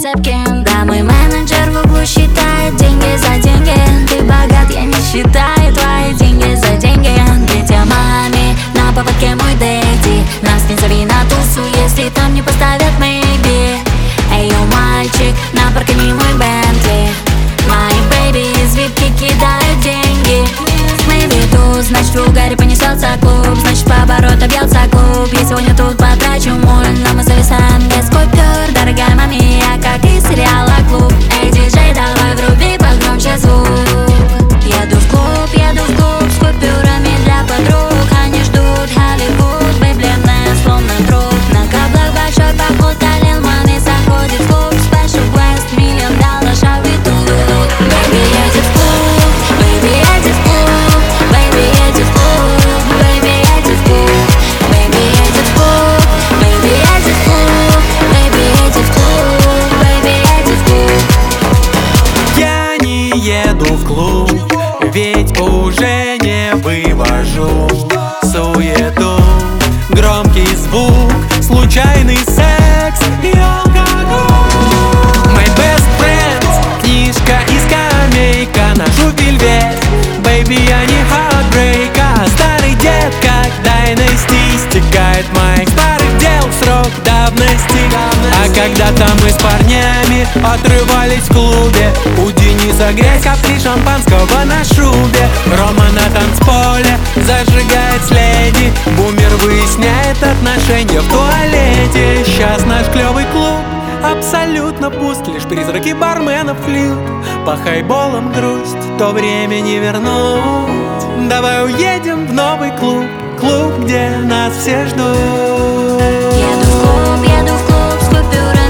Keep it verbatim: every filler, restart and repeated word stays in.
цепки. Да, мой менеджер в углу считает деньги за деньги. Ты богат, я не считаю твои деньги за деньги. Третья маме на поводке мой дэдди. Нас не зови на тусу, если там не поставят maybe. Эй, йо, мальчик, на паркинге мой Бентли. Мои бэйби из випки кидают деньги. Maybe тут, значит в угаре понесется клуб. Значит по обороту бьется клуб. Я сегодня тут потрачу муль, но мы зависаем без купюр. Дорогая мамия, как из сериала «Клуб». Эй, диджей, давай вруби погромче звук. Еду в клуб, еду в клуб с купюрами для подруг. Они ждут Голливуд, выбледная словно труп. На каблах большой поход, Талин маме заходит в клуб. Special Quest, миллион долларов, шаги тут. Baby, едет в клуб, baby, едет в клуб, baby, едет в клуб, baby, едет в клуб, baby, едет в клуб, baby, едет в клуб, baby, едет в клуб, baby, едет в клуб. Я не еду в клуб, ведь уже не вывожу суету. Громкий звук, случайный секс и алкоголь. My best friend, книжка и скамейка. Ношу вельвет, baby, я не heartbreak, а старый дед, как Dynasty. Стекает моих старых дел срок давности. А когда-то мы с парнями отрывались в клубе. У Дениса грязь, капли шампанского на шубе. Рома на танцполе зажигает с леди. Бумер выясняет отношения в туалете. Сейчас наш клевый клуб абсолютно пуст. Лишь призраки барменов льют по хайболам грусть. То время не вернуть. Давай уедем в новый клуб. Клуб, где нас все ждут. Еду в клуб, еду в клуб с купюрами